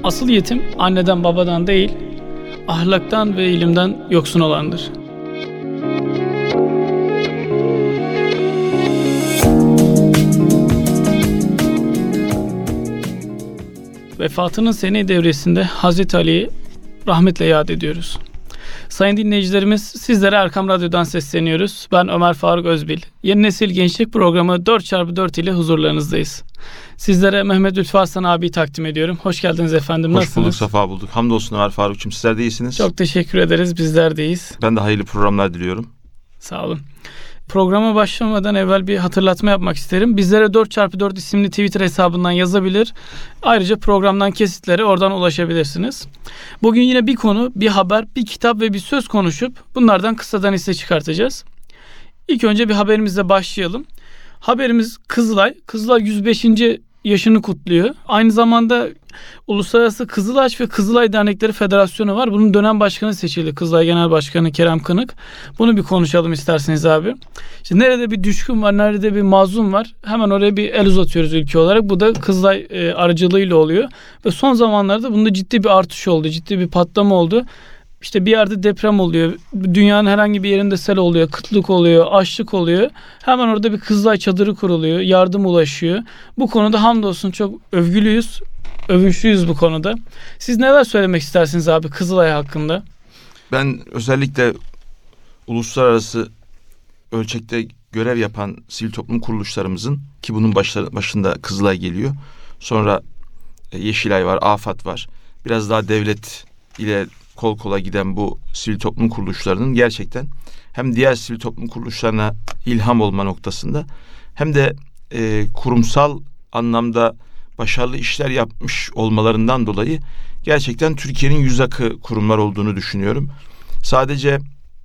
Asıl yetim anneden babadan değil, ahlaktan ve ilimden yoksun olandır. Vefatının sene devresinde Hazreti Ali'yi rahmetle yad ediyoruz. Sayın dinleyicilerimiz, sizlere Erkam Radyo'dan sesleniyoruz. Ben Ömer Faruk Özbil. Yeni Nesil Gençlik Programı 4x4 ile huzurlarınızdayız. Sizlere Mehmet Lütfü Arslan abiyi takdim ediyorum. Hoş geldiniz efendim. Hoş Nasılsınız? bulduk, sefa bulduk. Hamdolsun Ömer Faruk'cum. Sizler de iyisiniz. Çok teşekkür ederiz. Bizler de iyiyiz. Ben de hayırlı programlar diliyorum. Sağ olun. Programa başlamadan evvel bir hatırlatma yapmak isterim. Bizlere 4x4 isimli Twitter hesabından yazabilir. Ayrıca programdan kesitlere oradan ulaşabilirsiniz. Bugün yine bir konu, bir haber, bir kitap ve bir söz konuşup bunlardan kısadan hisse çıkartacağız. İlk önce bir haberimizle başlayalım. Haberimiz Kızılay. Kızılay 105. yaşını kutluyor. Aynı zamanda Uluslararası Kızılaç ve Kızılay Dernekleri Federasyonu var. Bunun dönem başkanı seçildi. Kızılay Genel Başkanı Kerem Kınık. Bunu bir konuşalım isterseniz abi. İşte nerede bir düşkün var, nerede bir mazlum var. Hemen oraya bir el uzatıyoruz ülke olarak. Bu da Kızılay aracılığıyla oluyor. Ve son zamanlarda bunda ciddi bir artış oldu. Ciddi bir patlama oldu. İşte bir yerde deprem oluyor. Dünyanın herhangi bir yerinde sel oluyor, kıtlık oluyor, açlık oluyor. Hemen orada bir Kızılay çadırı kuruluyor. Yardım ulaşıyor. Bu konuda hamdolsun çok övgülüyüz. Övünçlüyüz bu konuda. Siz neler söylemek istersiniz abi Kızılay hakkında? Ben özellikle uluslararası ölçekte görev yapan sivil toplum kuruluşlarımızın, ki bunun başında Kızılay geliyor. Sonra Yeşilay var, AFAD var. Biraz daha devlet ile kol kola giden bu sivil toplum kuruluşlarının gerçekten hem diğer sivil toplum kuruluşlarına ilham olma noktasında hem de kurumsal anlamda başarılı işler yapmış olmalarından dolayı gerçekten Türkiye'nin yüz akı kurumlar olduğunu düşünüyorum. Sadece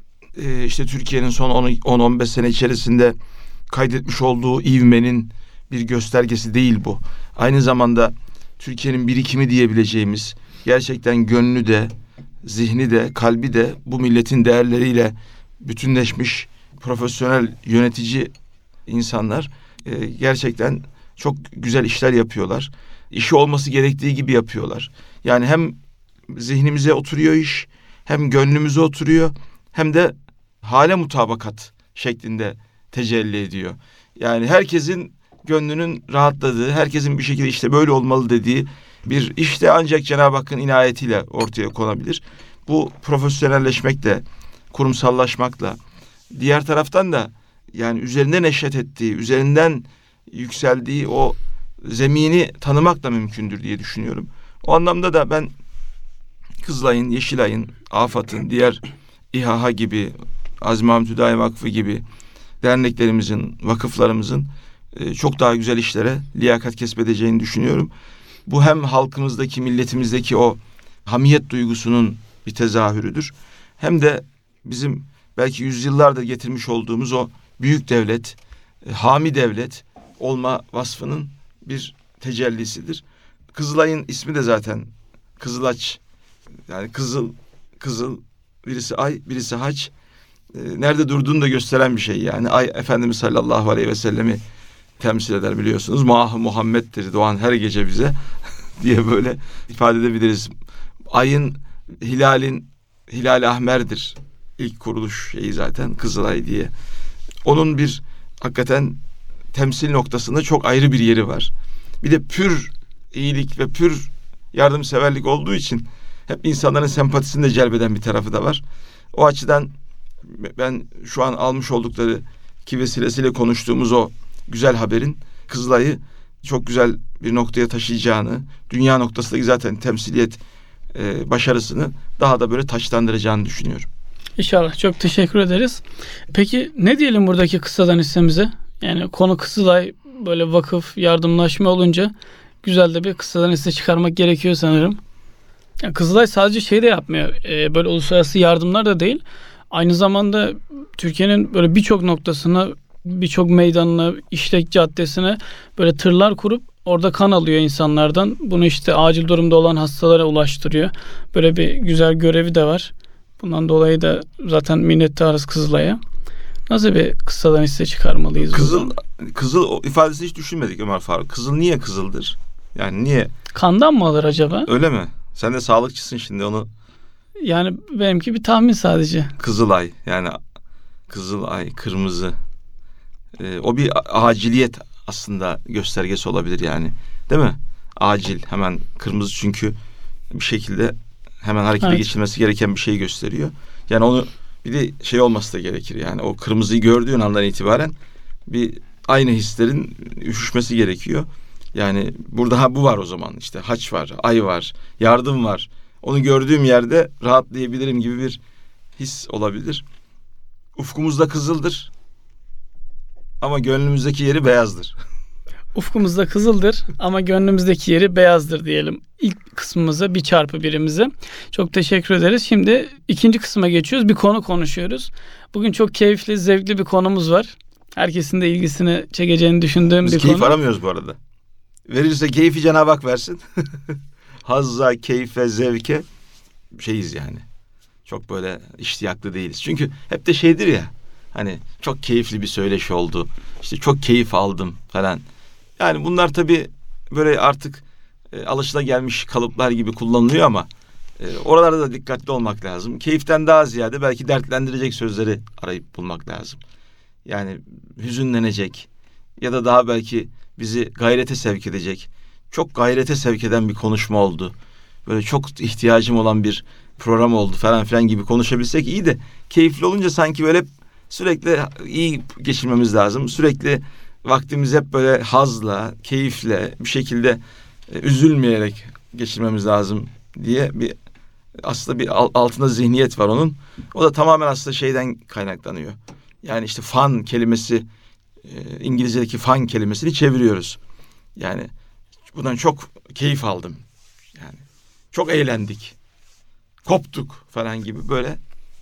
işte Türkiye'nin son 10-15 sene içerisinde kaydetmiş olduğu ivmenin bir göstergesi değil bu. Aynı zamanda Türkiye'nin birikimi diyebileceğimiz, gerçekten gönlü de, zihni de, kalbi de bu milletin değerleriyle bütünleşmiş profesyonel yönetici insanlar gerçekten çok güzel işler yapıyorlar. İşi olması gerektiği gibi yapıyorlar. Yani hem zihnimize oturuyor iş, hem gönlümüze oturuyor, hem de hale mutabakat şeklinde tecelli ediyor. Yani herkesin gönlünün rahatladığı, herkesin bir şekilde işte böyle olmalı dediği bir işte ancak Cenab-ı Hakk'ın inayetiyle ortaya konabilir. Bu profesyonelleşmekle, kurumsallaşmakla, diğer taraftan da yani üzerinde neşet ettiği, üzerinden yükseldiği o zemini tanımak da mümkündür diye düşünüyorum. O anlamda da ben Kızılay'ın, Yeşilay'ın, AFAD'ın, diğer İHA gibi, Azmi Mahmut Hüdayi Vakfı gibi derneklerimizin, vakıflarımızın çok daha güzel işlere liyakat kesbedeceğini düşünüyorum. Bu hem halkımızdaki, milletimizdeki o hamiyet duygusunun bir tezahürüdür. Hem de bizim belki yüzyıllardır getirmiş olduğumuz o büyük devlet, hami devlet olma vasfının bir tecellisidir. Kızılay'ın ismi de zaten Kızılaç. Yani kızıl, birisi ay, birisi haç. Nerede durduğunu da gösteren bir şey yani. Ay Efendimiz sallallahu aleyhi ve sellemi temsil eder biliyorsunuz. Mah-ı Muhammed'dir doğan her gece bize diye böyle ifade edebiliriz. Ayın, hilal ahmerdir. İlk kuruluş şeyi zaten Kızılay diye. Onun bir hakikaten temsil noktasında çok ayrı bir yeri var. Bir de pür iyilik ve pür yardımseverlik olduğu için hep insanların sempatisini de celbeden bir tarafı da var. O açıdan ben şu an almış oldukları ki vesilesiyle konuştuğumuz o güzel haberin Kızılay'ı çok güzel bir noktaya taşıyacağını, dünya noktasındaki zaten temsiliyet başarısını daha da böyle taçlandıracağını düşünüyorum. İnşallah. Çok teşekkür ederiz. Peki ne diyelim buradaki kıssadan hissemize? Yani konu Kızılay, böyle vakıf, yardımlaşma olunca güzel de bir kıssadan hisse çıkarmak gerekiyor sanırım. Yani Kızılay sadece şey de yapmıyor. Böyle uluslararası yardımlar da değil. Aynı zamanda Türkiye'nin böyle birçok noktasına, birçok meydanına, işlek caddesine böyle tırlar kurup orada kan alıyor insanlardan. Bunu işte acil durumda olan hastalara ulaştırıyor. Böyle bir güzel görevi de var. Bundan dolayı da zaten minnettarız Kızılay'a. Nasıl bir kıssadan hisse çıkarmalıyız? Kızıl ifadesini hiç düşünmedik Ömer Faruk. Kızıl niye kızıldır? Yani niye? Kandan mı alır acaba? Öyle mi? Sen de sağlıkçısın şimdi onu. Yani benimki bir tahmin sadece. Kızılay yani kızılay, kırmızı. O bir aciliyet aslında göstergesi olabilir yani. Değil mi? Acil, hemen kırmızı çünkü bir şekilde hemen harekete geçilmesi gereken bir şeyi gösteriyor. Yani onu bir de şey olması da gerekir yani o kırmızıyı gördüğün andan itibaren bir aynı hislerin üşüşmesi gerekiyor. Yani burada bu var o zaman, işte haç var, ay var, yardım var. Onu gördüğüm yerde rahatlayabilirim gibi bir his olabilir. Ufkumuzda kızıldır ama gönlümüzdeki yeri beyazdır. Ufkumuzda kızıldır ama gönlümüzdeki yeri beyazdır diyelim. İlk kısmımıza 1+1'imize. Çok teşekkür ederiz. Şimdi ikinci kısma geçiyoruz. Bir konu konuşuyoruz. Bugün çok keyifli, zevkli bir konumuz var. Herkesin de ilgisini çekeceğini düşündüğüm Biz bir konu. keyif aramıyoruz bu arada. Verirse keyfi Cenab-ı Hak versin. Hazza, keyfe, zevke şeyiz yani. Çok böyle iştiyaklı değiliz. Çünkü hep de şeydir ya. Hani çok keyifli bir söyleşi oldu. İşte çok keyif aldım falan. Yani bunlar tabii böyle artık alışılagelmiş kalıplar gibi kullanılıyor ama oralarda da dikkatli olmak lazım. Keyiften daha ziyade belki dertlendirecek sözleri arayıp bulmak lazım. Yani hüzünlenecek ya da daha belki bizi gayrete sevk edecek, çok gayrete sevk eden bir konuşma oldu. Böyle çok ihtiyacım olan bir program oldu falan filan gibi konuşabilsek iyi de keyifli olunca sanki böyle sürekli iyi geçirmemiz lazım. Sürekli vaktimizi hep böyle hazla, keyifle bir şekilde üzülmeyerek geçirmemiz lazım diye bir aslında bir altında zihniyet var onun. O da tamamen aslında şeyden kaynaklanıyor. Yani işte fun kelimesi, İngilizce'deki fun kelimesini çeviriyoruz. Yani bundan çok keyif aldım. Yani çok eğlendik. Koptuk falan gibi böyle.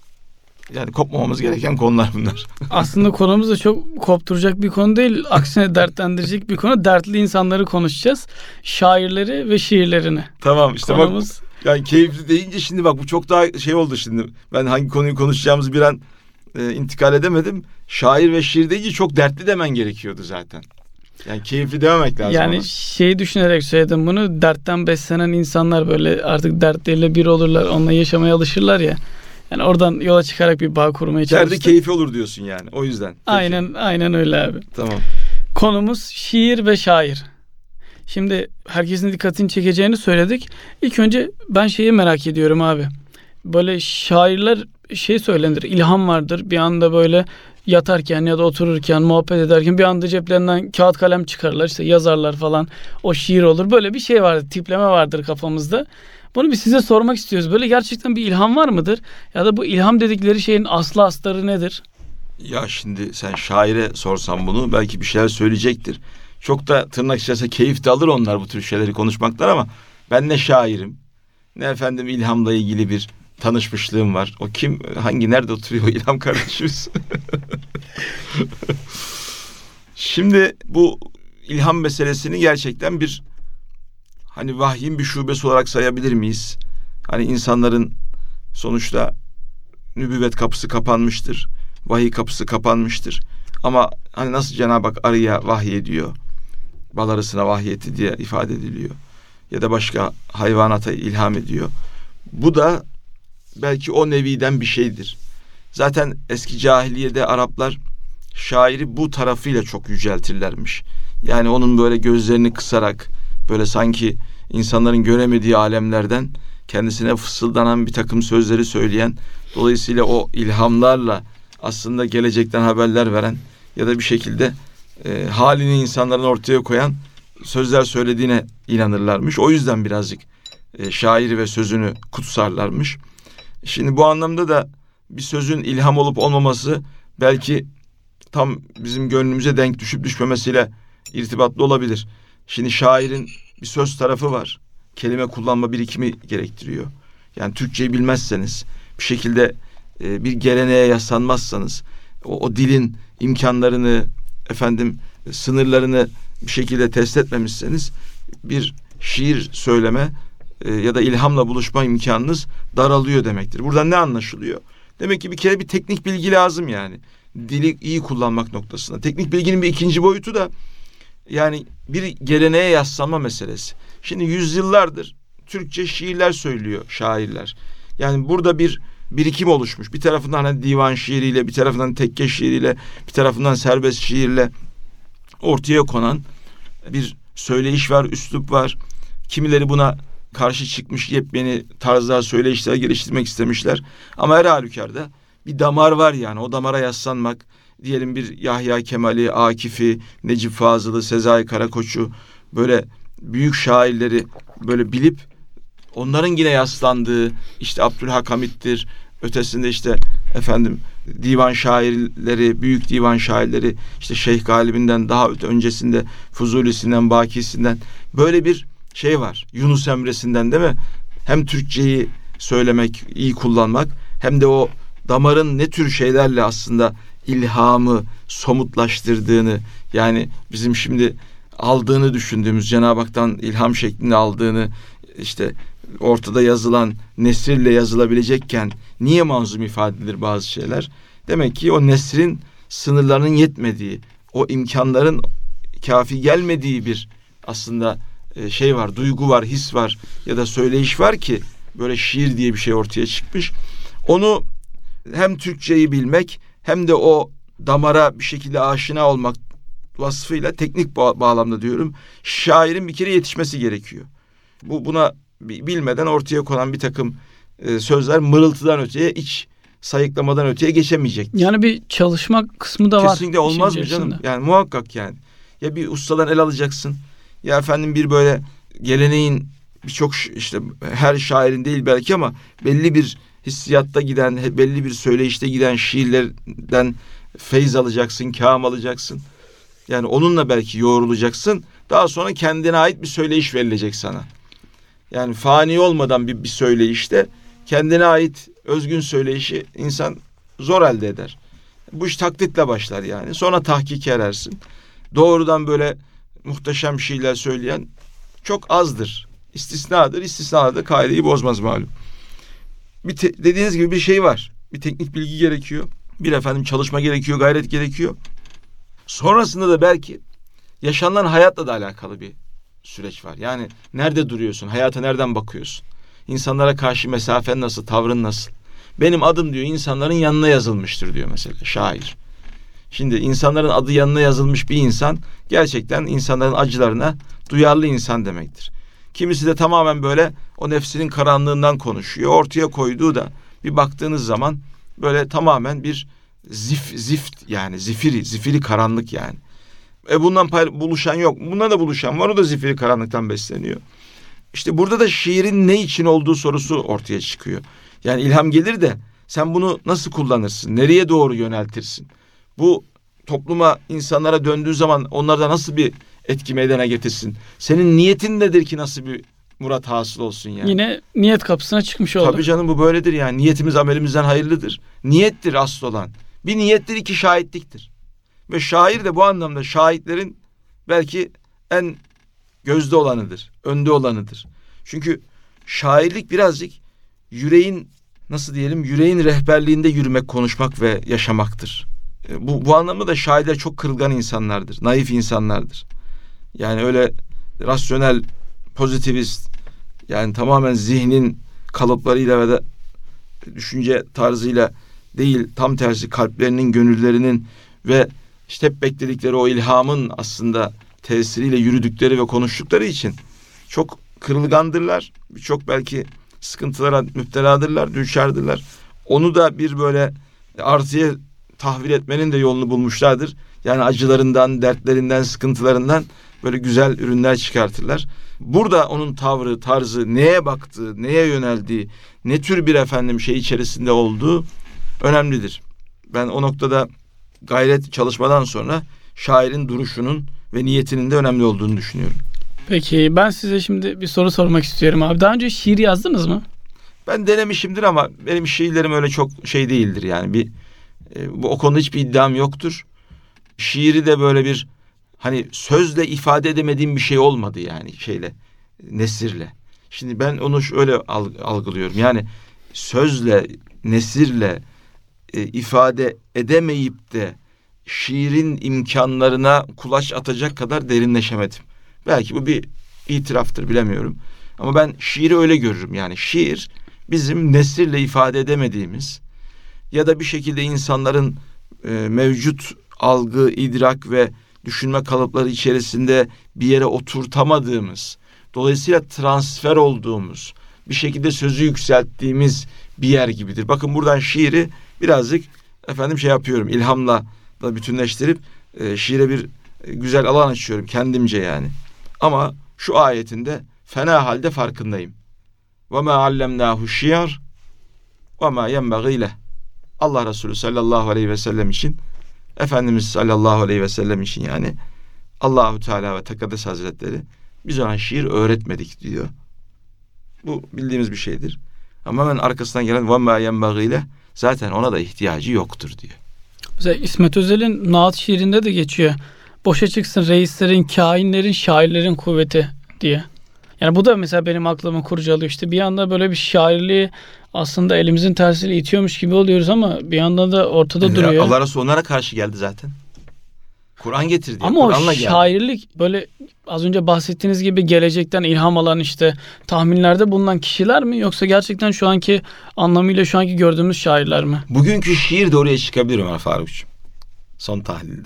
Yani kopmamamız gereken konular bunlar. Aslında konumuz da çok kopturacak bir konu değil. Aksine dertlendirecek bir konu. Dertli insanları konuşacağız. Şairleri ve şiirlerini. Tamam işte konumuz... bak. Yani keyifli deyince şimdi bak bu çok daha şey oldu şimdi. Ben hangi konuyu konuşacağımızı bir an intikal edemedim. Şair ve şiir deyince çok dertli demen gerekiyordu zaten. Yani keyifli dememek lazım. Yani şeyi düşünerek söyledim bunu. Dertten beslenen insanlar böyle artık dertleriyle bir olurlar. Onunla yaşamaya alışırlar ya. Yani oradan yola çıkarak bir bağ kurmaya çalıştık. Derdi keyfi olur diyorsun yani. O yüzden. Peki. Aynen öyle abi. Tamam. Konumuz şiir ve şair. Şimdi herkesin dikkatini çekeceğini söyledik. İlk önce ben şeyi merak ediyorum abi. Böyle şairler şey söylenir, ilham vardır. Bir anda böyle yatarken ya da otururken, muhabbet ederken bir anda ceplerinden kağıt kalem çıkarırlar. İşte yazarlar falan. O şiir olur. Böyle bir şey vardır, tipleme vardır kafamızda. Bunu bir size sormak istiyoruz. Böyle gerçekten bir ilham var mıdır? Ya da bu ilham dedikleri şeyin aslı astarı nedir? Ya şimdi sen şaire sorsan bunu belki bir şeyler söyleyecektir. Çok da tırnak içerisinde keyif de alır onlar bu tür şeyleri konuşmaktan ama ben ne şairim ne efendim ilhamla ilgili bir tanışmışlığım var. O kim, hangi, nerede oturuyor o ilham kardeşimiz? Şimdi bu ilham meselesini gerçekten bir hani vahyin bir şubesi olarak sayabilir miyiz? Hani insanların sonuçta nübüvvet kapısı kapanmıştır. Vahiy kapısı kapanmıştır. Ama hani nasıl Cenab-ı Hak arıya vahyediyor, bal arısına vahyetti diye ifade ediliyor. Ya da başka hayvanata ilham ediyor. Bu da belki o neviden bir şeydir. Zaten eski cahiliyede Araplar şairi bu tarafıyla çok yüceltirlermiş. Yani onun böyle gözlerini kısarak böyle sanki insanların göremediği alemlerden kendisine fısıldanan bir takım sözleri söyleyen, dolayısıyla o ilhamlarla aslında gelecekten haberler veren ya da bir şekilde halini insanların ortaya koyan sözler söylediğine inanırlarmış. O yüzden birazcık şairi ve sözünü kutsarlarmış. Şimdi bu anlamda da bir sözün ilham olup olmaması belki tam bizim gönlümüze denk düşüp düşmemesiyle irtibatlı olabilir. Şimdi şairin bir söz tarafı var. Kelime kullanma birikimi gerektiriyor. Yani Türkçeyi bilmezseniz, bir şekilde bir geleneğe yaslanmazsanız, o dilin imkanlarını, sınırlarını bir şekilde test etmemişseniz bir şiir söyleme ya da ilhamla buluşma imkanınız daralıyor demektir. Buradan ne anlaşılıyor? Demek ki bir kere bir teknik bilgi lazım yani. Dili iyi kullanmak noktasında. Teknik bilginin bir ikinci boyutu da Yani bir geleneğe yaslanma meselesi. Şimdi yüzyıllardır Türkçe şiirler söylüyor şairler. Yani burada bir birikim oluşmuş. Bir tarafından hani divan şiiriyle, bir tarafından tekke şiiriyle, bir tarafından serbest şiirle ortaya konan bir söyleyiş var, üslup var. Kimileri buna karşı çıkmış, yepyeni tarzlar, söyleyişler geliştirmek istemişler. Ama her halükarda bir damar var yani. O damara yaslanmak, diyelim bir Yahya Kemal'i, Akif'i, Necip Fazıl'ı, Sezai Karakoç'u, böyle büyük şairleri böyle bilip onların yine yaslandığı, işte Abdülhak Hamit'tir, ötesinde işte efendim divan şairleri, büyük divan şairleri, işte Şeyh Galip'inden daha öncesinde Fuzuli'sinden, Bakisi'nden böyle bir şey var. Yunus Emre'sinden, değil mi? Hem Türkçeyi söylemek, iyi kullanmak, hem de o damarın ne tür şeylerle aslında ilhamı somutlaştırdığını, yani bizim şimdi aldığını düşündüğümüz, Cenab-ı Hak'tan ilham şeklinde aldığını, işte ortada yazılan nesirle yazılabilecekken niye manzum ifade edilir bazı şeyler? Demek ki o nesrin sınırlarının yetmediği, o imkanların kafi gelmediği bir aslında şey var, duygu var, his var ya da söyleyiş var ki böyle şiir diye bir şey ortaya çıkmış. Onu hem Türkçeyi bilmek hem de o damara bir şekilde aşina olmak vasfıyla, teknik bağlamda diyorum, şairin bir kere yetişmesi gerekiyor. Buna bilmeden ortaya konan bir takım sözler mırıltıdan öteye, iç sayıklamadan öteye geçemeyecek. Yani bir çalışma kısmı da var. Kesinlikle olmaz mı canım? Yani muhakkak yani. Ya bir ustadan el alacaksın. Ya efendim bir böyle geleneğin birçok, işte her şairin değil belki ama belli bir hissiyatta giden, belli bir söyleyişte giden şiirlerden feyz alacaksın, kâm alacaksın. Yani onunla belki yoğrulacaksın. Daha sonra kendine ait bir söyleyiş verilecek sana. Yani fani olmadan bir söyleyişte kendine ait özgün söyleyişi insan zor elde eder. Bu iş taklitle başlar yani. Sonra tahkike erersin. Doğrudan böyle muhteşem şeyler söyleyen çok azdır. İstisnadır. İstisnalar da kaideyi bozmaz malum. Dediğiniz gibi bir şey var. Bir teknik bilgi gerekiyor. Bir efendim çalışma gerekiyor, gayret gerekiyor. Sonrasında da belki yaşanılan hayatla da alakalı bir süreç var. Yani nerede duruyorsun? Hayata nereden bakıyorsun? İnsanlara karşı mesafen nasıl? Tavrın nasıl? Benim adım diyor insanların yanına yazılmıştır diyor mesela şair. Şimdi insanların adı yanına yazılmış bir insan gerçekten insanların acılarına duyarlı insan demektir. Kimisi de tamamen böyle o nefsinin karanlığından konuşuyor. Ortaya koyduğu da bir baktığınız zaman böyle tamamen bir zift yani zifiri karanlık yani. Bundan buluşan yok. Bundan da buluşan var. O da zifiri karanlıktan besleniyor. İşte burada da şiirin ne için olduğu sorusu ortaya çıkıyor. Yani ilham gelir de sen bunu nasıl kullanırsın? Nereye doğru yöneltirsin? Bu topluma, insanlara döndüğü zaman onlarda nasıl bir etki meydana getirsin? Senin niyetin nedir ki nasıl bir murat hasıl olsun yani? Yine niyet kapısına çıkmış oldu. Tabii canım, bu böyledir yani. Niyetimiz amelimizden hayırlıdır. Niyettir asıl olan. Bir niyettir, iki şahitliktir. Ve şair de bu anlamda şahitlerin belki en gözde olanıdır, önde olanıdır. Çünkü şairlik birazcık yüreğin, nasıl diyelim, yüreğin rehberliğinde yürümek, konuşmak ve yaşamaktır. Bu anlamda da şairler çok kırılgan insanlardır, naif insanlardır. Yani öyle rasyonel, pozitivist, yani tamamen zihnin kalıplarıyla ve de düşünce tarzıyla değil, tam tersi kalplerinin, gönüllerinin ve işte hep bekledikleri o ilhamın aslında tesiriyle yürüdükleri ve konuştukları için çok kırılgandırlar. Birçok belki sıkıntılara müpteladırlar, düşerdırlar. Onu da bir böyle artıya tahvil etmenin de yolunu bulmuşlardır. Yani acılarından, dertlerinden, sıkıntılarından böyle güzel ürünler çıkartırlar. Burada onun tavrı, tarzı, neye baktığı, neye yöneldiği, ne tür bir efendim şey içerisinde olduğu önemlidir. Ben o noktada gayret, çalışmadan sonra şairin duruşunun ve niyetinin de önemli olduğunu düşünüyorum. Peki ben size şimdi bir soru sormak istiyorum abi. Daha önce şiir yazdınız mı? Ben denemişimdir ama benim şiirlerim öyle çok şey değildir yani. O konuda hiçbir iddiam yoktur. Şiiri de böyle bir hani sözle ifade edemediğim bir şey olmadı yani nesirle. Şimdi ben onu öyle algılıyorum. Yani sözle, nesirle ifade edemeyip de şiirin imkanlarına kulaç atacak kadar derinleşemedim. Belki bu bir itiraftır, bilemiyorum. Ama ben şiiri öyle görürüm. Yani şiir bizim nesirle ifade edemediğimiz ya da bir şekilde insanların mevcut algı, idrak ve düşünme kalıpları içerisinde bir yere oturtamadığımız, dolayısıyla transfer olduğumuz, bir şekilde sözü yükselttiğimiz bir yer gibidir. Bakın buradan şiiri birazcık yapıyorum, ilhamla da bütünleştirip şiire bir güzel alan açıyorum kendimce yani. Ama şu ayetinde fena halde farkındayım. Ve ma allemnahu şiir ve ma yenbagî leh. Allah Resulü sallallahu aleyhi ve sellem için, Efendimiz sallallahu aleyhi ve sellem için yani Allahu Teala ve Tekaddes Hazretleri biz ona şiir öğretmedik diyor. Bu bildiğimiz bir şeydir. Ama hemen arkasından gelen ve ma yenbagî leh, zaten ona da ihtiyacı yoktur diyor. Mesela İsmet Özel'in Naat şiirinde de geçiyor. Boşa çıksın reislerin, kainlerin, şairlerin kuvveti diye. Yani bu da mesela benim aklımı kurcalıyor. İşte bir yanda böyle bir şairliği aslında elimizin tersiyle itiyormuş gibi oluyoruz ama bir yandan da ortada duruyor. Allah Resulü onlara karşı geldi zaten. Kur'an getirdi. Ama Kur'an'la o şairlik geldi. Böyle az önce bahsettiğiniz gibi gelecekten ilham alan işte tahminlerde bulunan kişiler mi? Yoksa gerçekten şu anki anlamıyla şu anki gördüğümüz şairler mi? Bugünkü şiir de oraya çıkabilir Ömer Faruk'cum. Son tahlilde.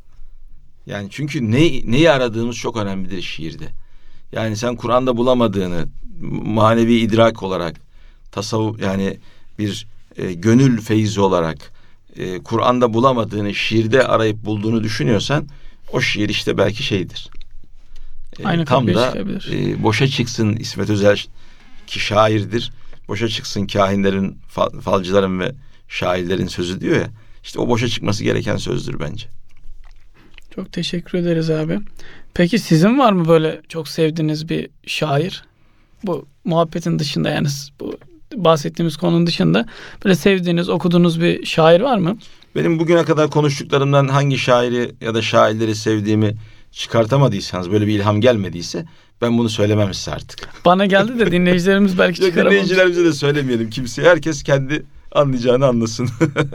Yani çünkü neyi aradığımız çok önemlidir şiirde. Yani sen Kur'an'da bulamadığını manevi idrak olarak, tasavvuf yani bir gönül feyzi olarak Kur'an'da bulamadığını şiirde arayıp bulduğunu düşünüyorsan o şiir işte belki şeydir. Aynı tam da boşa çıksın İsmet Özel ki şairdir. Boşa çıksın kahinlerin, falcıların ve şairlerin sözü diyor ya. İşte o boşa çıkması gereken sözdür bence. Çok teşekkür ederiz abi. Peki sizin var mı böyle çok sevdiğiniz bir şair? Bu muhabbetin dışında yani bu bahsettiğimiz konunun dışında böyle sevdiğiniz, okuduğunuz bir şair var mı? Benim bugüne kadar konuştuklarımdan hangi şairi ya da şairleri sevdiğimi çıkartamadıysanız, böyle bir ilham gelmediyse ben bunu söylemem size artık. Bana geldi de dinleyicilerimiz belki çıkaramamış. Dinleyicilerimize de söylemeyelim kimseye. Herkes kendi anlayacağını anlasın.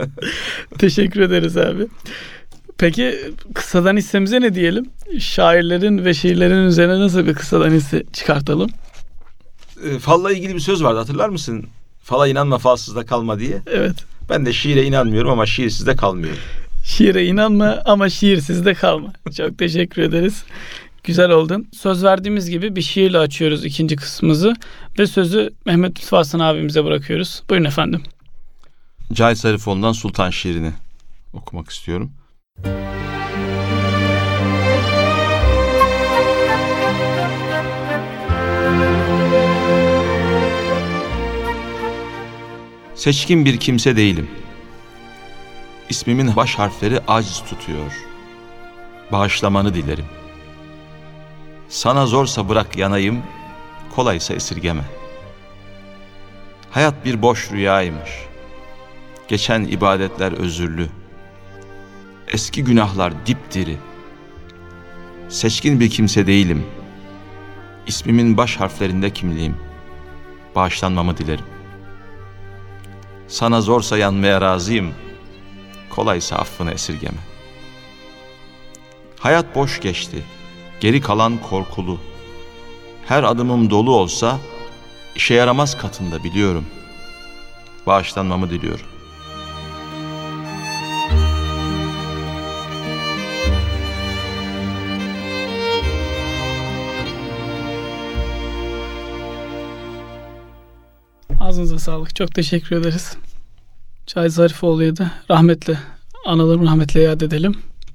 Teşekkür ederiz abi. Peki kısadan hissemize ne diyelim? Şairlerin ve şiirlerin üzerine nasıl bir kısadan hisse çıkartalım? Falla ilgili bir söz vardı, hatırlar mısın? Fala inanma, falsızda kalma diye. Evet. Ben de şiire inanmıyorum ama şiirsizde kalmıyorum. Şiire inanma ama şiirsizde kalma. Çok teşekkür ederiz. Güzel oldun. Söz verdiğimiz gibi bir şiirle açıyoruz ikinci kısmımızı ve sözü Mehmet Lütfü Aslan abimize bırakıyoruz. Buyurun efendim. Cahit Zarifoğlu'ndan Sultan şiirini okumak istiyorum. Seçkin bir kimse değilim. İsmimin baş harfleri aciz tutuyor. Bağışlamanı dilerim. Sana zorsa bırak yanayım, kolaysa esirgeme. Hayat bir boş rüyaymış. Geçen ibadetler özürlü. Eski günahlar dipdiri. Seçkin bir kimse değilim. İsmimin baş harflerinde kimliğim. Bağışlanmamı dilerim. Sana zorsa yanmaya razıyım, kolaysa affını esirgeme. Hayat boş geçti, geri kalan korkulu. Her adımım dolu olsa, işe yaramaz katında biliyorum. Bağışlanmamı diliyorum. Ağzınıza sağlık. Çok teşekkür ederiz. Cahit Zarifoğlu'ya da rahmetle analım, rahmetle yad edelim.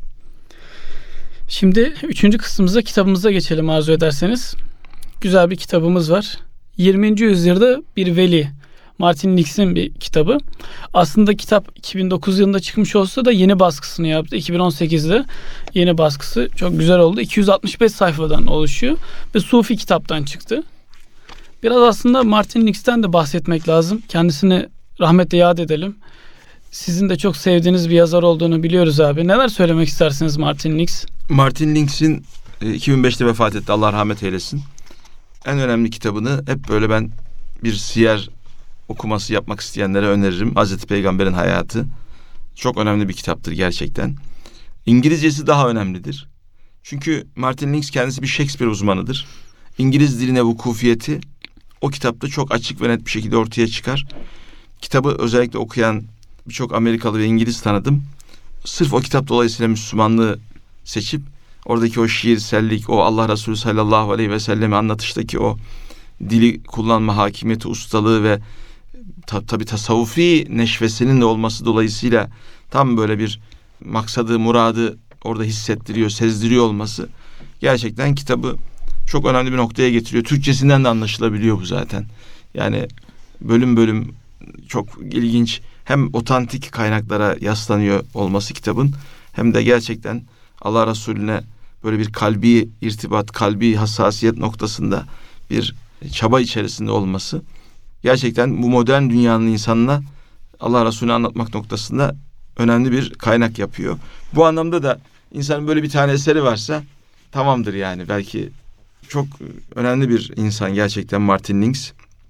Şimdi 3. kısmımıza, kitabımıza geçelim arzu ederseniz. Güzel bir kitabımız var. 20. yüzyılda bir veli. Martin Nix'in bir kitabı. Aslında kitap 2009 yılında çıkmış olsa da yeni baskısını yaptı. 2018'de yeni baskısı çok güzel oldu. 265 sayfadan oluşuyor ve Sufi kitaptan çıktı. Biraz aslında Martin Nix'ten de bahsetmek lazım. Kendisini rahmetle yad edelim. Sizin de çok sevdiğiniz bir yazar olduğunu biliyoruz abi. Neler söylemek istersiniz Martin Nix? Martin Nix'in 2005'te vefat etti. Allah rahmet eylesin. En önemli kitabını hep böyle ben bir siyer okuması yapmak isteyenlere öneririm. Hazreti Peygamber'in hayatı. Çok önemli bir kitaptır gerçekten. İngilizcesi daha önemlidir. Çünkü Martin Lings kendisi bir Shakespeare uzmanıdır. İngiliz diline vukufiyeti o kitapta çok açık ve net bir şekilde ortaya çıkar. Kitabı özellikle okuyan birçok Amerikalı ve İngiliz tanıdım. Sırf o kitap dolayısıyla Müslümanlığı seçip oradaki o şiirsellik, o Allah Resulü sallallahu aleyhi ve sellem anlatıştaki o dili kullanma hakimiyeti, ustalığı ve tabii tasavvufi neşvesinin de olması dolayısıyla tam böyle bir maksadı, muradı orada hissettiriyor, sezdiriyor olması gerçekten kitabı çok önemli bir noktaya getiriyor. Türkçesinden de anlaşılabiliyor bu zaten. Yani bölüm bölüm çok ilginç, hem otantik kaynaklara yaslanıyor olması kitabın, hem de gerçekten Allah Resulüne böyle bir kalbi irtibat, kalbi hassasiyet noktasında bir çaba içerisinde olması gerçekten bu modern dünyanın insanına Allah Resulü'nü anlatmak noktasında önemli bir kaynak yapıyor. Bu anlamda da insanın böyle bir tane eseri varsa tamamdır yani. Belki çok önemli bir insan gerçekten Martin Lings.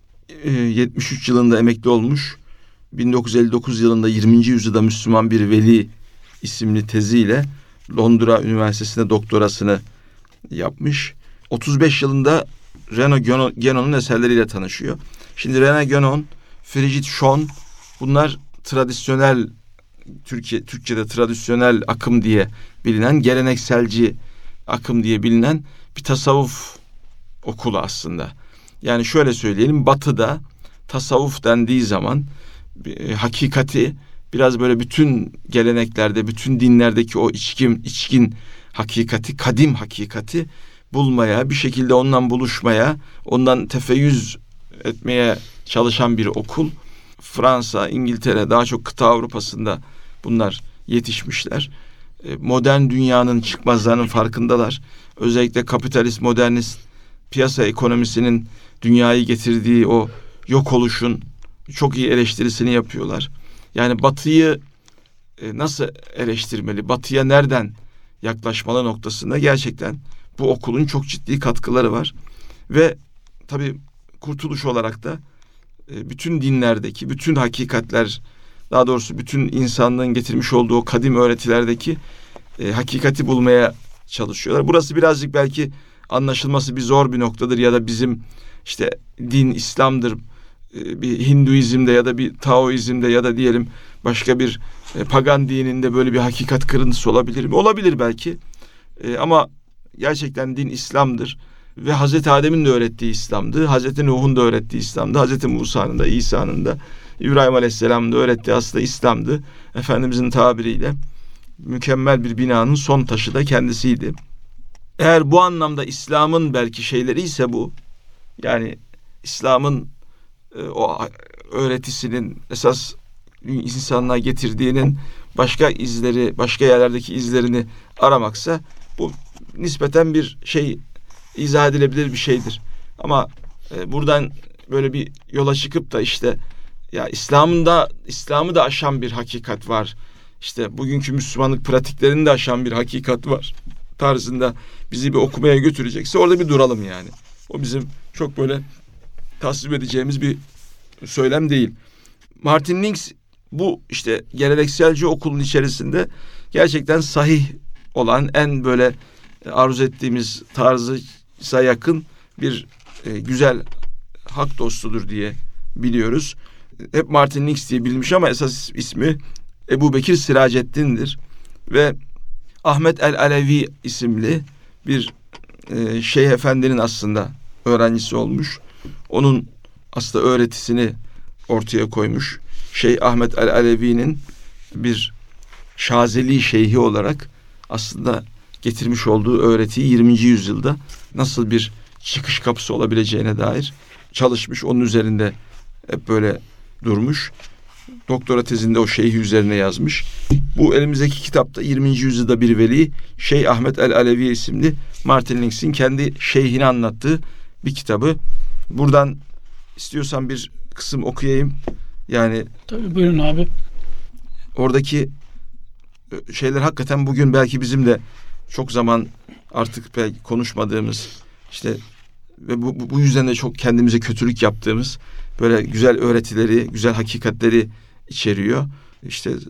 73 yılında emekli olmuş. 1959 yılında 20. yüzyılda Müslüman bir veli isimli teziyle Londra Üniversitesi'nde doktorasını yapmış. 35 yılında René Guénon'un eserleriyle tanışıyor. Şimdi René Guénon, Frigid Schoen, bunlar tradisyonel, Türkçe'de tradisyonel akım diye bilinen, gelenekselci akım diye bilinen bir tasavvuf okulu aslında. Yani şöyle söyleyelim, Batı'da tasavvuf dendiği zaman hakikati biraz böyle bütün geleneklerde, bütün dinlerdeki o içkin hakikati, kadim hakikati bulmaya, bir şekilde ondan buluşmaya, ondan tefeyyüz etmeye çalışan bir okul. Fransa, İngiltere, daha çok kıta Avrupa'sında bunlar yetişmişler. Modern dünyanın çıkmazlarının farkındalar. Özellikle kapitalist, modernist piyasa ekonomisinin dünyayı getirdiği o yok oluşun çok iyi eleştirisini yapıyorlar. Yani Batı'yı nasıl eleştirmeli, Batı'ya nereden yaklaşmalı noktasında gerçekten bu okulun çok ciddi katkıları var. Ve tabii kurtuluş olarak da bütün dinlerdeki, bütün hakikatler, daha doğrusu bütün insanlığın getirmiş olduğu o kadim öğretilerdeki hakikati bulmaya çalışıyorlar. Burası birazcık belki anlaşılması zor bir noktadır ya da bizim işte din İslam'dır, bir Hinduizm'de ya da bir Taoizm'de ya da diyelim başka bir pagan dininde böyle bir hakikat kırıntısı olabilir mi? Olabilir belki. Ama gerçekten din İslam'dır ve Hazreti Adem'in de öğrettiği İslam'dı. Hazreti Nuh'un da öğrettiği İslam'dı. Hazreti Musa'nın da, İsa'nın da, İbrahim Aleyhisselam'ın da öğrettiği aslında İslam'dı. Efendimizin tabiriyle mükemmel bir binanın son taşı da kendisiydi. Eğer bu anlamda İslam'ın belki şeyleri ise bu, yani İslam'ın o öğretisinin esas insanlığa getirdiğinin başka izleri, başka yerlerdeki izlerini aramaksa bu nispeten bir şey, izah edilebilir bir şeydir. Ama buradan böyle bir yola çıkıp da işte ya İslam'ı da aşan bir hakikat var, İşte bugünkü Müslümanlık pratiklerini de aşan bir hakikat var tarzında bizi bir okumaya götürecekse orada bir duralım yani. O bizim çok böyle tasvip edeceğimiz bir söylem değil. Martin Lings bu işte gelenekselci okulun içerisinde gerçekten sahih olan, en böyle arzu ettiğimiz tarzısa yakın bir güzel hak dostudur diye biliyoruz. Hep Martin Lings diye bilinmiş ama esas ismi Ebu Bekir Siraceddin'dir. Ve Ahmet el-Alevi isimli bir Şeyh Efendi'nin aslında öğrencisi olmuş. Onun aslında öğretisini ortaya koymuş. Şeyh Ahmet el-Alevi'nin bir Şazeli şeyhi olarak aslında getirmiş olduğu öğretiyi 20. yüzyılda nasıl bir çıkış kapısı olabileceğine dair çalışmış. Onun üzerinde hep böyle durmuş. Doktora tezinde o şeyhi üzerine yazmış. Bu elimizdeki kitapta 20. yüzyılda bir veli Şeyh Ahmet el-Alevi isimli Martin Lings'in kendi şeyhini anlattığı bir kitabı. Buradan istiyorsan bir kısım okuyayım. Yani tabii, buyurun abi. Oradaki şeyler hakikaten bugün belki bizim de çok zaman artık belki konuşmadığımız, işte ve bu yüzden de çok kendimize kötülük yaptığımız böyle güzel öğretileri, güzel hakikatleri içeriyor. İşte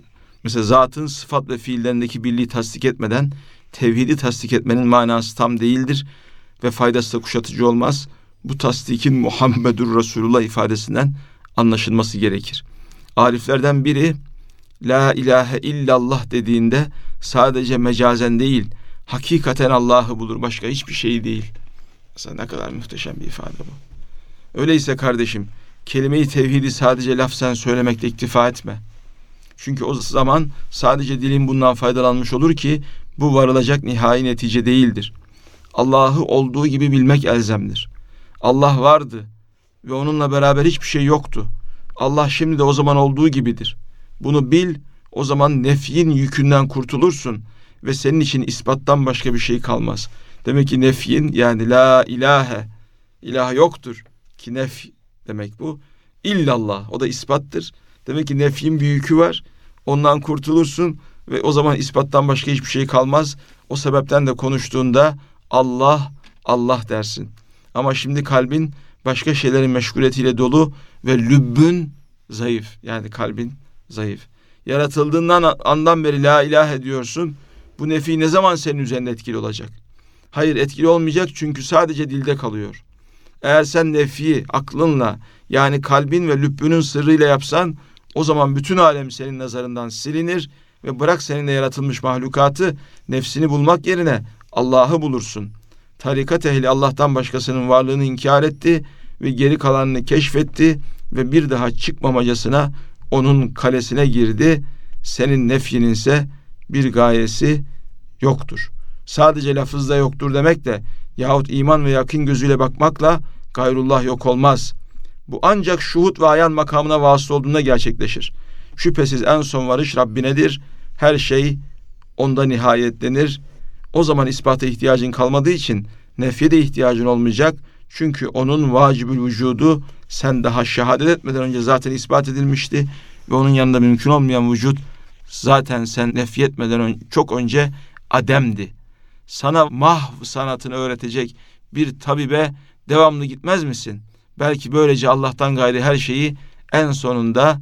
Mesela zatın sıfat ve fiillerindeki birliği tasdik etmeden tevhidi tasdik etmenin manası tam değildir ve faydası da kuşatıcı olmaz. Bu tasdikin Muhammedur Resulullah ifadesinden anlaşılması gerekir. Ariflerden biri La ilahe illallah dediğinde sadece mecazen değil, hakikaten Allah'ı bulur, başka hiçbir şey değil. Mesela ne kadar muhteşem bir ifade bu. Öyleyse kardeşim, kelime-i tevhidi sadece lafzen söylemekle iktifa etme. Çünkü o zaman sadece dilin bundan faydalanmış olur ki bu varılacak nihai netice değildir. Allah'ı olduğu gibi bilmek elzemdir. Allah vardı ve onunla beraber hiçbir şey yoktu. Allah şimdi de o zaman olduğu gibidir. Bunu bil, o zaman nefyin yükünden kurtulursun ve senin için ispattan başka bir şey kalmaz. Demek ki nefyin, yani la ilahe, ilah yoktur ki nef demek bu. İllallah, o da ispattır. Demek ki nefyin bir yükü var. Ondan kurtulursun ve o zaman ispattan başka hiçbir şey kalmaz. O sebepten de konuştuğunda Allah, Allah dersin. Ama şimdi kalbin başka şeylerin meşguliyetiyle dolu ve lübbün zayıf. Yani kalbin zayıf. Yaratıldığından andan beri la ilahe diyorsun. Bu nefi ne zaman senin üzerinde etkili olacak? Hayır, etkili olmayacak çünkü sadece dilde kalıyor. Eğer sen nefiyi aklınla, yani kalbin ve lübbünün sırrıyla yapsan, o zaman bütün alem senin nazarından silinir ve bırak seninle yaratılmış mahlukatı, nefsini bulmak yerine Allah'ı bulursun. Tarikat ehli Allah'tan başkasının varlığını inkar etti ve geri kalanını keşfetti ve bir daha çıkmamacasına onun kalesine girdi. Senin nefyinin ise bir gayesi yoktur. Sadece lafızda yoktur demek de yahut iman ve yakın gözüyle bakmakla gayrullah yok olmaz. Bu ancak şuhud ve ayan makamına vasıl olduğunda gerçekleşir. Şüphesiz en son varış Rabbinedir. Her şey onda nihayetlenir. O zaman ispata ihtiyacın kalmadığı için nefye de ihtiyacın olmayacak. Çünkü onun vacibül vücudu sen daha şehadet etmeden önce zaten ispat edilmişti. Ve onun yanında mümkün olmayan vücut zaten sen nefy etmeden çok önce ademdi. Sana mahv sanatını öğretecek bir tabibe devamlı gitmez misin? Belki böylece Allah'tan gayri her şeyi en sonunda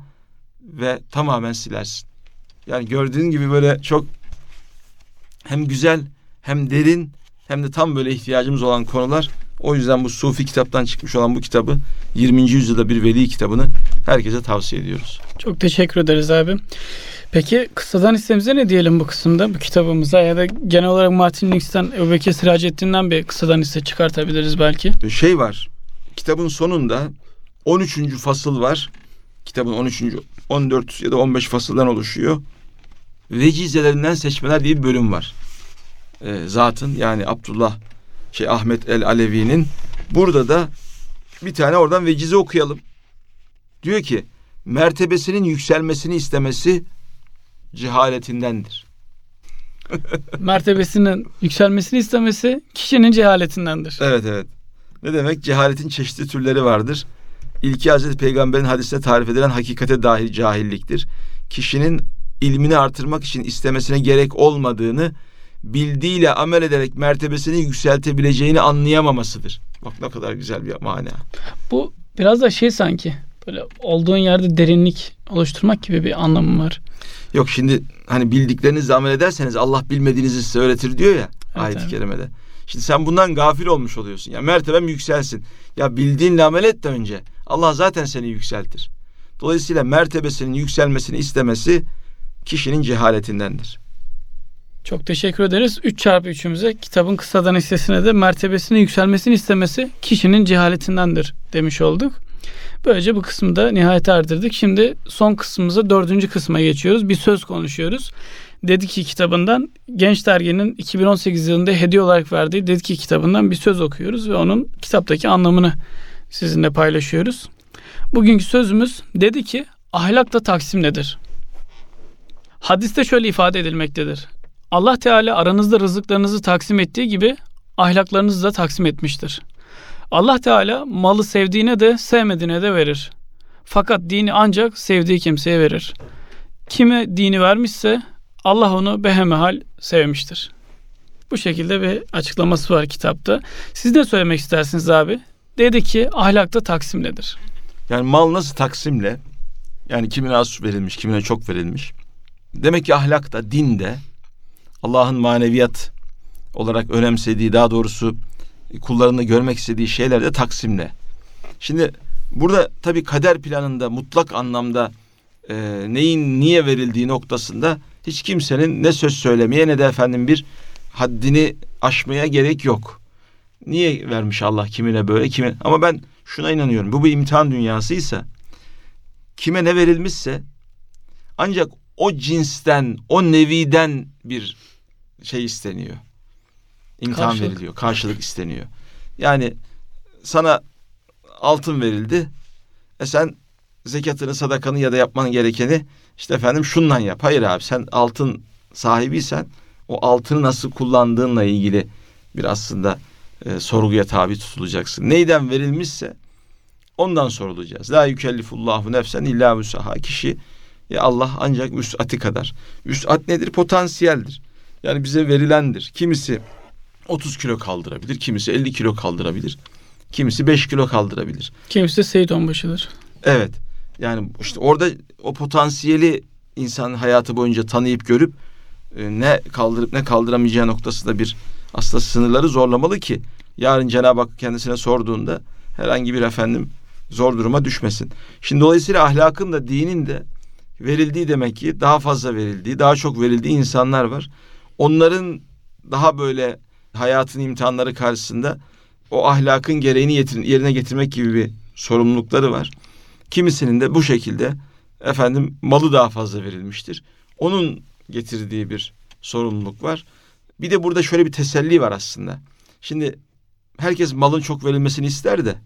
ve tamamen silersin. Yani gördüğün gibi böyle çok hem güzel hem derin hem de tam böyle ihtiyacımız olan konular. O yüzden bu Sufi kitaptan çıkmış olan bu kitabı 20. yüzyılda bir veli kitabını herkese tavsiye ediyoruz. Çok teşekkür ederiz abi. Peki kıssadan hissemize ne diyelim bu kısımda, bu kitabımıza ya da genel olarak Martin Links'ten, Ebubekir Siracettin'den bir kıssadan hisse çıkartabiliriz belki. Şey var, kitabın sonunda 13. fasıl var. Kitabın 13. 14 ya da 15 fasıldan oluşuyor. Vecizelerinden seçmeler diye bir bölüm var. Zatın, yani Ahmet el-Alevi'nin burada da bir tane oradan vecize okuyalım. Diyor ki mertebesinin yükselmesini istemesi cehaletindendir. Mertebesinin yükselmesini istemesi kişinin cehaletindendir. Evet. Ne demek? Cehaletin çeşitli türleri vardır. İlki Hazreti Peygamber'in hadisine tarif edilen hakikate dair cahilliktir. Kişinin ilmini artırmak için istemesine gerek olmadığını, bildiğiyle amel ederek mertebesini yükseltebileceğini anlayamamasıdır. Bak ne kadar güzel bir mana. Bu biraz da sanki böyle olduğun yerde derinlik oluşturmak gibi bir anlamı var. Yok, şimdi hani bildiklerinizle amel ederseniz Allah bilmediğinizi size öğretir diyor ya, evet, ayet-i kerimede. Şimdi sen bundan gafil olmuş oluyorsun. Ya mertebem yükselsin. Ya bildiğinle amel et de önce. Allah zaten seni yükseltir. Dolayısıyla mertebesinin yükselmesini istemesi kişinin cehaletindendir. Çok teşekkür ederiz. 3x3'ümüze kitabın kıssadan hissesine de mertebesinin yükselmesini istemesi kişinin cehaletindendir demiş olduk. Böylece bu kısmı da nihayete erdirdik. Şimdi son kısmımıza, 4. kısma geçiyoruz. Bir söz konuşuyoruz. Dedi ki kitabından, Genç Dergi'nin 2018 yılında hediye olarak verdiği Dedi ki kitabından bir söz okuyoruz ve onun kitaptaki anlamını sizinle paylaşıyoruz. Bugünkü sözümüz, dedi ki ahlak da taksim nedir? Hadiste şöyle ifade edilmektedir. Allah Teala aranızda rızıklarınızı taksim ettiği gibi ahlaklarınızı da taksim etmiştir. Allah Teala malı sevdiğine de sevmediğine de verir. Fakat dini ancak sevdiği kimseye verir. Kime dini vermişse Allah onu behemehal sevmiştir. Bu şekilde bir açıklaması var kitapta. Siz ne söylemek istersiniz abi? Dedi ki ahlakta taksim nedir? Yani mal nasıl taksimle? Yani kimine az verilmiş, kimine çok verilmiş. Demek ki ahlak da, din de Allah'ın maneviyat olarak önemsediği, daha doğrusu kullarını görmek istediği şeyler de taksimle. Şimdi burada tabii kader planında mutlak anlamda neyin niye verildiği noktasında hiç kimsenin ne söz söylemeye ne de efendim bir haddini aşmaya gerek yok. Niye vermiş Allah kimine böyle, kime? Ama ben şuna inanıyorum. Bu bir imtihan dünyasıysa, kime ne verilmişse ancak o cinsten, o neviden bir şey isteniyor. İmtihan veriliyor, karşılık isteniyor. Yani sana altın verildi. Sen zekatını, sadakanı ya da yapman gerekeni işte efendim şundan yap. Hayır abi, sen altın sahibiysen o altını nasıl kullandığınla ilgili bir aslında sorguya tabi tutulacaksın. Neyden verilmişse ondan sorulacağız. La yükellifullahu nefsen illa vüsaha. Kişi Allah ancak vüs'ati kadar. Vüs'at nedir? Potansiyeldir. Yani bize verilendir. Kimisi 30 kilo kaldırabilir, kimisi 50 kilo kaldırabilir, kimisi 5 kilo kaldırabilir. Kimisi de Seyit Onbaşı'dır. Evet. Yani işte orada o potansiyeli insan hayatı boyunca tanıyıp görüp ne kaldırıp ne kaldıramayacağı noktasında bir aslında sınırları zorlamalı ki yarın Cenab-ı Hak kendisine sorduğunda herhangi bir efendim zor duruma düşmesin. Şimdi dolayısıyla ahlakın da dinin de verildiği, demek ki daha fazla verildiği, daha çok verildiği insanlar var. Onların daha böyle hayatın imtihanları karşısında o ahlakın gereğini yerine getirmek gibi bir sorumlulukları var. Kimisinin de bu şekilde efendim malı daha fazla verilmiştir. Onun getirdiği bir sorumluluk var. Bir de burada şöyle bir teselli var aslında. Şimdi herkes malın çok verilmesini ister de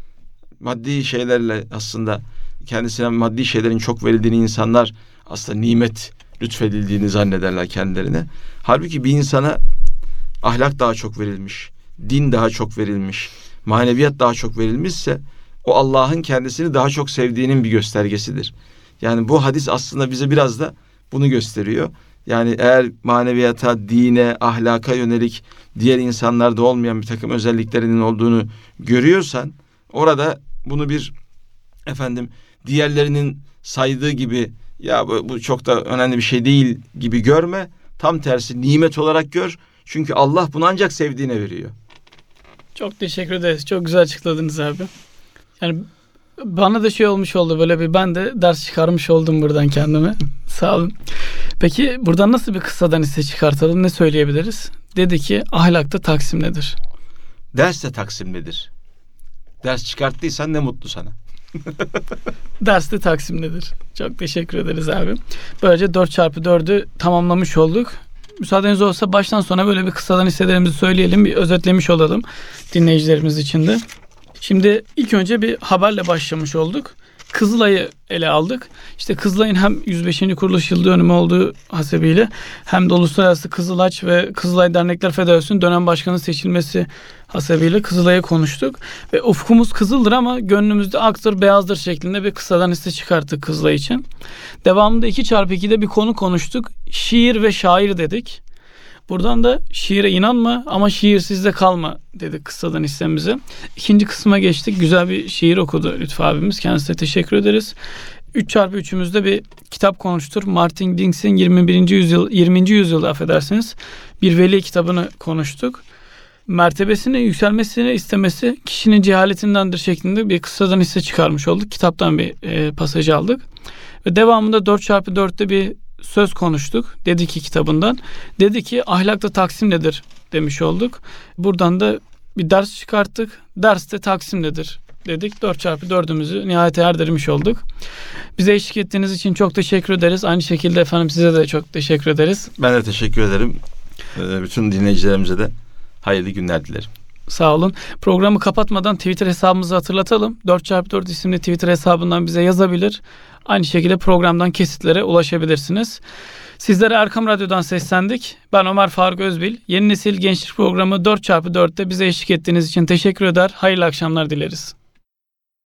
maddi şeylerle aslında kendisine maddi şeylerin çok verildiğini insanlar aslında nimet lütfedildiğini zannederler kendilerine. Halbuki bir insana ahlak daha çok verilmiş, din daha çok verilmiş, maneviyat daha çok verilmişse o Allah'ın kendisini daha çok sevdiğinin bir göstergesidir. Yani bu hadis aslında bize biraz da bunu gösteriyor. Yani eğer maneviyata, dine, ahlaka yönelik diğer insanlarda olmayan bir takım özelliklerinin olduğunu görüyorsan orada bunu bir efendim diğerlerinin saydığı gibi ya bu çok da önemli bir şey değil gibi görme. Tam tersi nimet olarak gör. Çünkü Allah bunu ancak sevdiğine veriyor. Çok teşekkür ederiz. Çok güzel açıkladınız abi. Yani bana da şey olmuş oldu, böyle bir ben de ders çıkarmış oldum buradan kendime. Sağ olun. Peki buradan nasıl bir kıssadan hisse çıkartalım? Ne söyleyebiliriz? Dedi ki ahlakta taksimledir. Ders de taksimledir. Ders çıkarttıysan ne mutlu sana. Ders de taksimledir. Çok teşekkür ederiz abi. Böylece 4x4'ü tamamlamış olduk. Müsaadeniz olsa baştan sona böyle bir kıssadan hisselerimizi söyleyelim. Bir özetlemiş olalım dinleyicilerimiz için de. Şimdi ilk önce bir haberle başlamış olduk. Kızılay'ı ele aldık. İşte Kızılay'ın hem 105. kuruluş yıl dönümü olduğu hasebiyle hem de Uluslararası Kızılaç ve Kızılay Dernekler Federasyonu dönem başkanı seçilmesi hasebiyle Kızılay'ı konuştuk. Ve ufkumuz kızıldır ama gönlümüzde aktır, beyazdır şeklinde bir kıssadan hisse çıkarttık Kızılay için. Devamında 2x2'de bir konu konuştuk. Şiir ve şair dedik. Buradan da şiire inanma ama şiirsizde kalma dedik kıssadan hissemize. İkinci kısma geçtik. Güzel bir şiir okudu Lütfü abimiz. Kendisine teşekkür ederiz. 3x3'ümüzde bir kitap konuştur. Martin Dings'in 20. yüzyılda affedersiniz bir veli kitabını konuştuk. Mertebesini yükselmesini istemesi kişinin cehaletindendir şeklinde bir kıssadan hisse çıkarmış olduk. Kitaptan bir pasaj aldık. Ve devamında 4x4'te bir söz konuştuk. Dedi ki kitabından. Dedi ki ahlakta taksimledir demiş olduk. Buradan da bir ders çıkarttık. Ders de taksimledir dedik. 4x4'ümüzü nihayete erdirmiş olduk. Bize eşlik ettiğiniz için çok teşekkür ederiz. Aynı şekilde efendim size de çok teşekkür ederiz. Ben de teşekkür ederim. Bütün dinleyicilerimize de hayırlı günler dilerim. Sağ olun. Programı kapatmadan Twitter hesabımızı hatırlatalım. 4x4 isimli Twitter hesabından bize yazabilir. Aynı şekilde programdan kesitlere ulaşabilirsiniz. Sizlere Erkam Radyo'dan seslendik. Ben Ömer Faruk Özbil. Yeni Nesil Gençlik Programı 4x4'te bize eşlik ettiğiniz için teşekkür eder. Hayırlı akşamlar dileriz.